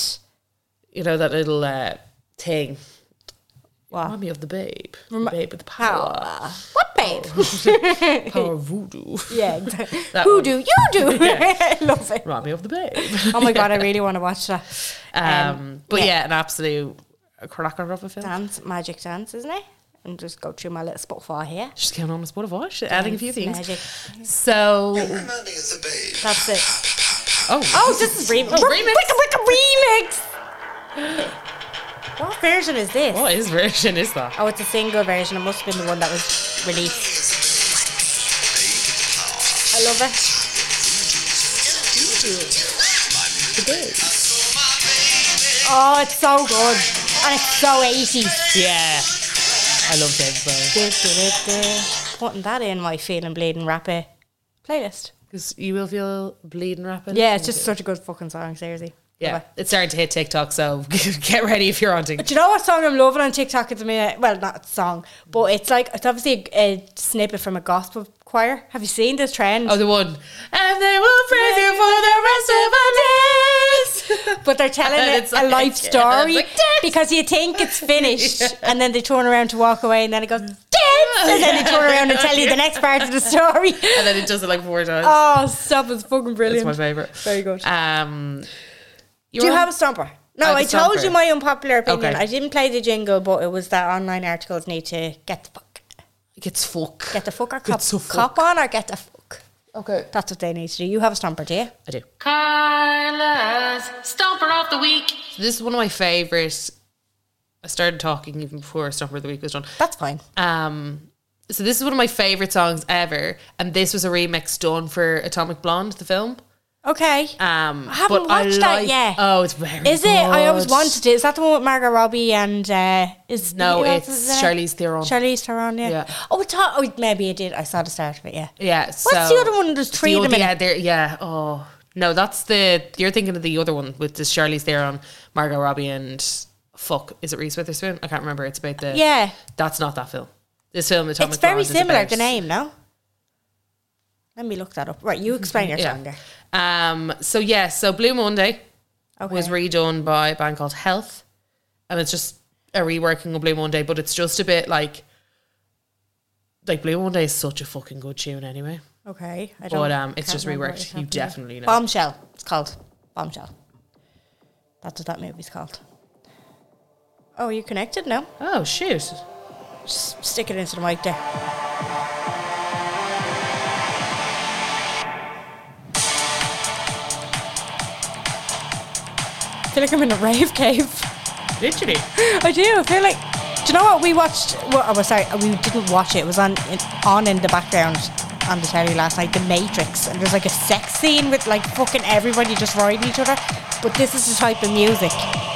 little thing. What? Remind me of the babe. The babe with the power. What babe? Power of voodoo. Yeah, exactly. That Who one. do? You do. I love it. Remind me of the babe. Oh my God, I really want to watch that. But yeah, an absolute cracker of a film. Dance, Magic Dance, isn't it? And just go through my little Spotify here. Just came on with Spotify, adding a few things. Magic. So That's it. oh, This is remix. Remix. What version is this? what is version is that? Oh, it's a single version. It must have been the one that was released. I love it. Oh, it's so good. And it's so 80s. Yeah, I love James Brown. putting that in my Feeling Bleeding Rapid playlist. Because you will feel bleeding rapid. Yeah, it's just such a good fucking song, seriously. Yeah, Love it. it's starting to hit TikTok, so get ready if you're on TikTok. Do you know what song I'm loving on TikTok at the minute? Well, not a song, but it's obviously a snippet from a gospel choir. Have you seen this trend? Oh, the one. And they will praise you for the rest of our days. But they're telling It's a like- life story it's like, dance. because you think it's finished and then they turn around to walk away and then it goes, dance! And then they turn around and tell you the next part of the story. And then it does it like 4 times. Oh, stop. It's fucking brilliant. It's my favourite. Very good. Do Do you have a stomper? No, have a I told stomper. you my unpopular opinion. Okay. I didn't play the jingle, but it was that online articles need to get the fuck. Gets fuck. Get the fuck or Get so cop on or get the fuck. Okay. That's what they need to do. You have a stomper, do you? I do. Carla's Stomper of the Week. So this is one of my favourites. I started talking even before Stomper of the Week was done. That's fine. So this is one of my favourite songs ever. And this was a remix done for Atomic Blonde, the film. Okay. I haven't watched that yet. Oh, it's very Is good. it? I always wanted it. Is that the one with Margot Robbie and is No, who else it's is in it? Charlize Theron. Charlize Theron, yeah. Yeah. Oh, maybe it did. I saw the start of it, yeah. Yeah. What's the other one? There's three of them in it. Yeah. Oh no, that's you're thinking of the other one with this Charlize Theron, Margot Robbie, and is it Reese Witherspoon? I can't remember. It's about the Yeah. That's not that film. This film, Atomic It's very Blonde, is similar, about- the name, no? Let me look that up. Right, you explain your song there. So Blue Monday Okay. was redone by a band called Health, and it's just a reworking of Blue Monday, but it's just a bit like Blue Monday is such a fucking good tune anyway. Okay. But it's can't just remember what reworked. you're You talking about. definitely know. Bombshell. It's called Bombshell. That's what that movie's called. Oh, are you connected now? Oh shoot! Just stick it into the mic there. I feel like I'm in a rave cave. Literally. I do. I feel like. Do you know what we watched? Well, oh, sorry, we didn't watch it. It was on in the background on the telly last night. The Matrix, and there's like a sex scene with like fucking everybody just riding each other. But this is the type of music.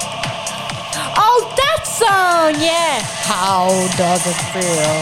Oh, that song, yeah. How does it feel?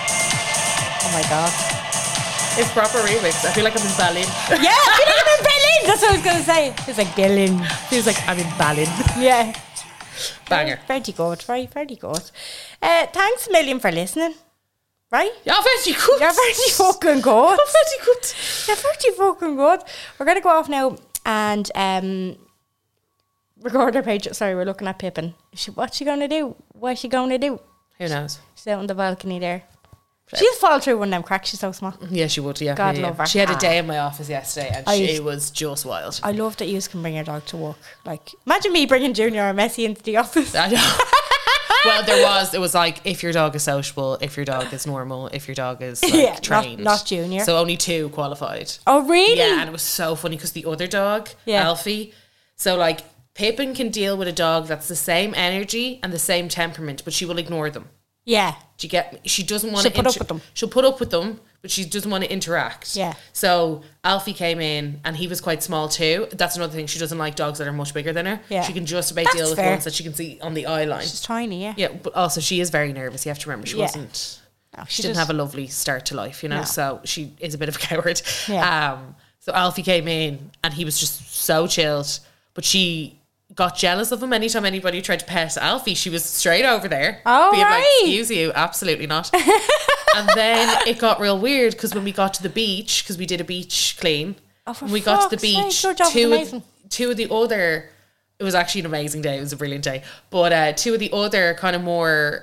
Oh my god. It's proper remix. I feel like I'm in Berlin. Yeah, I feel like I'm in Berlin. That's what I was gonna say. It's like Berlin. Feels like I'm in Berlin. Yeah. Banger. Very good. Very good. Thanks a million for listening. Right? Yeah, very good. You're very fucking good. Very good. You're very fucking good. We're gonna go off now and record our page. Sorry, we're looking at Pippin. What's she gonna do? What's she gonna do? Who knows? She's out on the balcony there. She'll fall through one of them cracks. She's so small. Yeah, she would. Yeah, God yeah, love her. She had a day in my office yesterday, and she was just wild. I love that you can bring your dog to work. Like, imagine me bringing Junior or Messi into the office. I know. Well, it was like, if your dog is sociable, if your dog is normal, if your dog is like, Yeah, trained. not Junior. So only 2 qualified. Oh, really? Yeah, and it was so funny because the other dog, Yeah. Alfie, so like Pippin can deal with a dog that's the same energy and the same temperament, but she will ignore them. Yeah. Do you get me? She doesn't want She'll to put up with them. She'll put up with them, but she doesn't want to interact. Yeah. So Alfie came in and he was quite small too. That's another thing. She doesn't like dogs that are much bigger than her. Yeah. She can just about That's deal with fair. ones that she can see on the eye line. She's tiny, yeah. Yeah, but also she is very nervous. You have to remember she Yeah. wasn't. No, She didn't have a lovely start to life, you know. No. So she is a bit of a coward. Yeah. So Alfie came in and he was just so chilled, but she got jealous of him anytime anybody tried to pet Alfie. She was straight over there. Oh, being like, right. excuse you, absolutely not. And then it got real weird because when we got to the beach, because we did a beach clean, Oh, for when we got to the fuck's beach, sake, your job was amazing. two of the other, it was actually an amazing day. It was a brilliant day. But 2 of the other kind of more,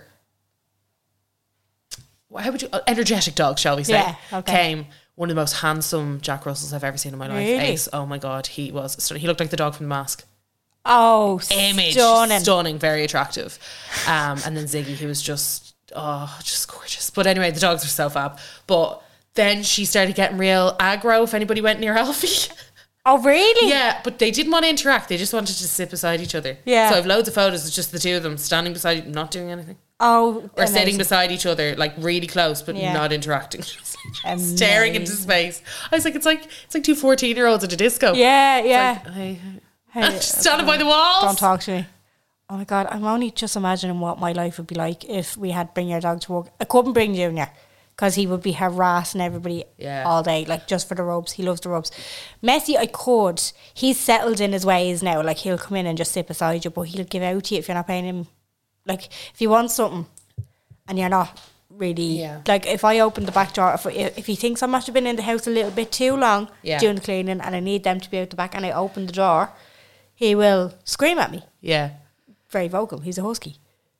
how would you, energetic dogs, shall we say, Yeah, okay. came. One of the most handsome Jack Russells I've ever seen in my life. Really? Ace. Oh my God, he was stunning. He looked like the dog from The Mask. Oh, Image, stunning, very attractive. And then Ziggy, who was just gorgeous. But anyway, the dogs were so fab. But then she started getting real aggro if anybody went near Alfie. Oh, really? Yeah, but they didn't want to interact. They just wanted to sit beside each other. Yeah. So I have loads of photos of just the 2 of them standing beside, not doing anything. Oh, Or sitting beside each other, like really close, but Yeah. not interacting. Just staring into space. I was like, it's like 2 14-year-olds at a disco. Yeah, yeah. Like, hey. Hey, Standing by the walls. Don't talk to me. Oh my God, I'm only just imagining what my life would be like if we had bring your dog to work. I couldn't bring Junior because he would be harassing everybody all day, like just for the rubs. He loves the rubs. Messi, I could. He's settled in his ways now. Like he'll come in and just sit beside you, but he'll give out to you if you're not paying him. Like if he wants something and you're not really, like if I open the back door, if he thinks I must have been in the house a little bit too long doing the cleaning and I need them to be out the back and I open the door, he will scream at me. Yeah. Very vocal. He's a husky.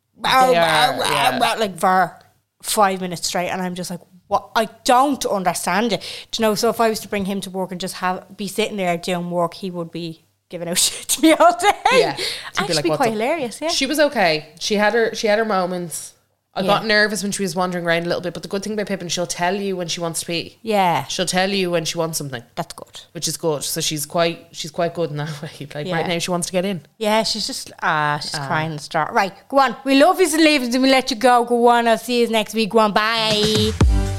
Like for 5 minutes straight, and I'm just like, what? I don't understand it. Do you know? So if I was to bring him to work and just be sitting there doing work, he would be giving out shit to me all day. Yeah, actually, be quite hilarious. Yeah, she was okay. She had her moments. I got nervous when she was wandering around a little bit, but the good thing about Pippin, she'll tell you when she wants to pee. Yeah, she'll tell you when she wants something. That's good, which is good. So she's quite good in that way. Like right now, she wants to get in. Yeah, she's just she's crying and start. Right, go on. We love you and leave us, and we let you go. Go on. I'll see you next week. Go on. Bye.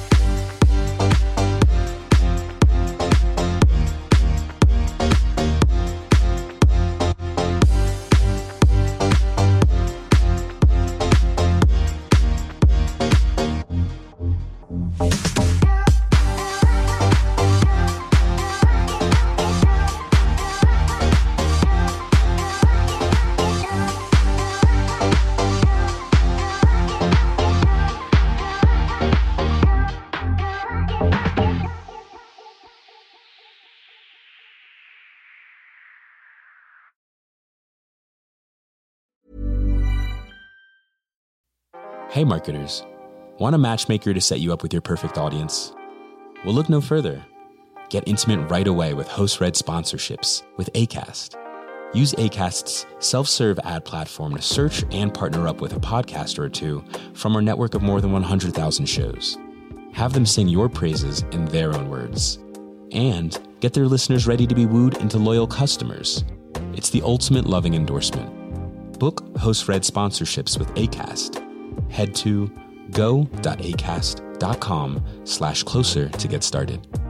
Hey marketers, want a matchmaker to set you up with your perfect audience? Well, look no further. Get intimate right away with host-read sponsorships with Acast. Use Acast's self-serve ad platform to search and partner up with a podcaster or two from our network of more than 100,000 shows. Have them sing your praises in their own words. And get their listeners ready to be wooed into loyal customers. It's the ultimate loving endorsement. Book host-read sponsorships with Acast. Head to go.acast.com/closer to get started.